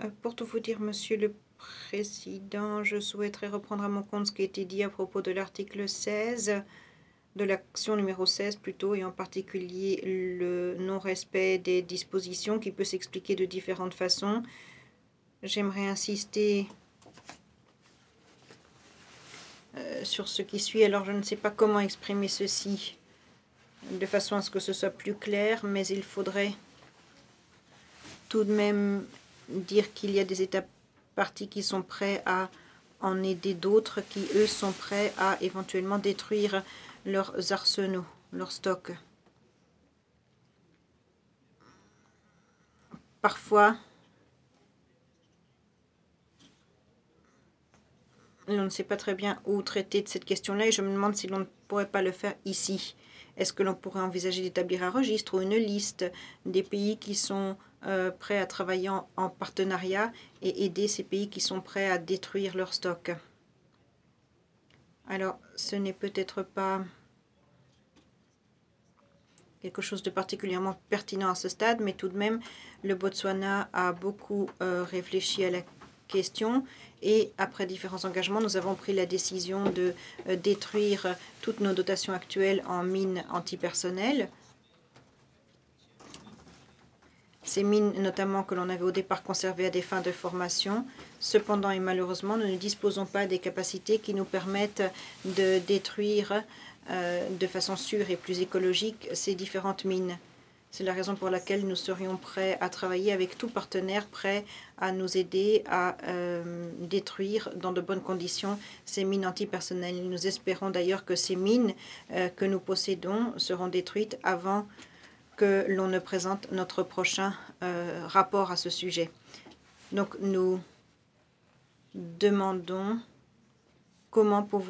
Pour tout vous dire, Monsieur le Président, je souhaiterais reprendre à mon compte ce qui a été dit à propos de l'article 16, de l'action numéro 16 plutôt, et en particulier le non-respect des dispositions qui peut s'expliquer de différentes façons. J'aimerais insister sur ce qui suit. Alors, je ne sais pas comment exprimer ceci de façon à ce que ce soit plus clair, mais il faudrait tout de même dire qu'il y a des États partis qui sont prêts à en aider d'autres qui, eux, sont prêts à éventuellement détruire leurs arsenaux, leurs stocks. Parfois, on ne sait pas très bien où traiter de cette question-là et je me demande si l'on ne pourrait pas le faire ici. Est-ce que l'on pourrait envisager d'établir un registre ou une liste des pays qui sont prêts à travailler en partenariat et aider ces pays qui sont prêts à détruire leurs stocks? Alors, ce n'est peut-être pas quelque chose de particulièrement pertinent à ce stade, mais tout de même, le Botswana a beaucoup réfléchi à la question et après différents engagements, nous avons pris la décision de détruire toutes nos dotations actuelles en mines antipersonnelles. Ces mines, notamment que l'on avait au départ conservées à des fins de formation. Cependant et malheureusement, nous ne disposons pas des capacités qui nous permettent de détruire de façon sûre et plus écologique ces différentes mines. C'est la raison pour laquelle nous serions prêts à travailler avec tout partenaire prêt à nous aider à détruire dans de bonnes conditions ces mines antipersonnelles. Nous espérons d'ailleurs que ces mines que nous possédons seront détruites avant que l'on ne présente notre prochain rapport à ce sujet. Donc nous demandons comment pouvoir